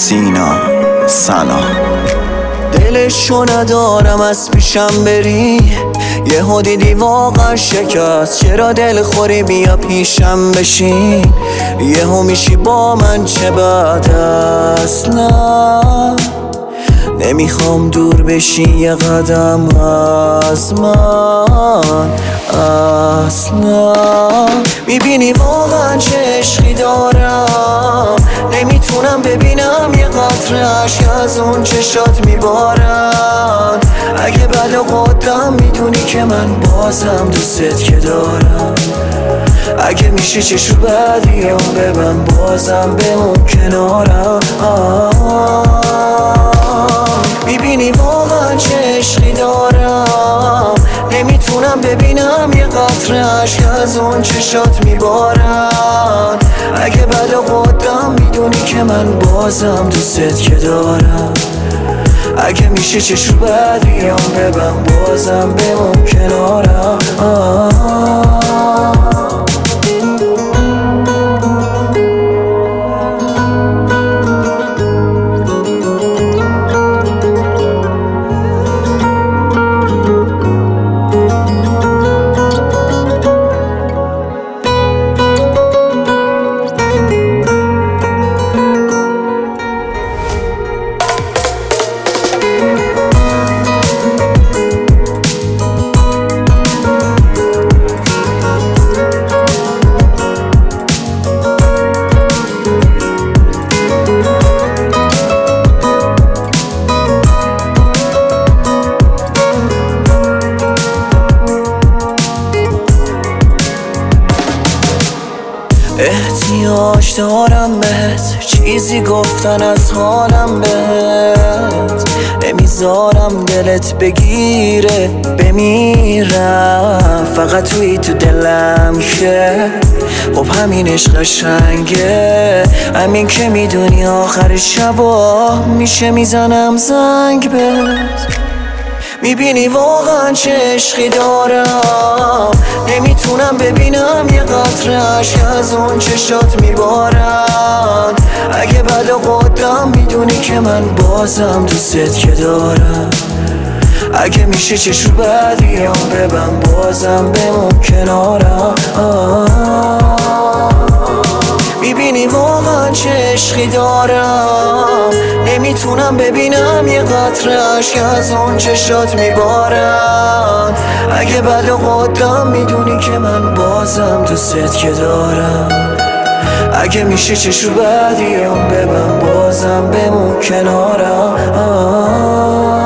سینا سنا. دلشو ندارم از پیشم بری، یهو دیدی واقعا شکست. چرا دل خوری بیا پیشم بشین، یهو میشی با من چه بد است. نه نمیخوام دور بشی یه قدم از من اصلا. میبینی واقعا چه عشقی دارم، نمیتونم ببینم یه قطره عشق از اون چشات میبارن. اگه بعد قدام میدونی که من بازم دوستت که دارم، اگه میشه چشو بعدیم ببن بازم بمون کنارم. میبینی واقعا چه عشقی دارم، نمیتونم ببینم یه قطره عشق از اون چشات میبارن. اگه بعد قدام میدونی که من بازم دوستت که دارم، اگه میشه چشو بعدیم ببن بازم بمون کنارم. احتیاج دارم بهت، چیزی گفتن از حالم بهت. نمیذارم دلت بگیره بمیرم، فقط توی تو دلم که خب همینش قشنگه. همین که میدونی آخر شبا میشه میزنم زنگ بهت. میبینی واقعا چه عشقی دارم، نمیتونم ببینم یه قطره عشق از اون چشات میبارن. اگه بعد قدام میدونی که من بازم دوستت که دارم، اگه میشه چشو بعدیم ببن بازم بمون کنارم. میبینی واقعا چه عشقی دارم، نمیتونم ببینم یه قطره عشق از اون چشات میبارن. اگه بعد قدام میدونی که من بازم دوستت که دارم، اگه میشه چشو بعدیم ببن بازم بمون کنارم.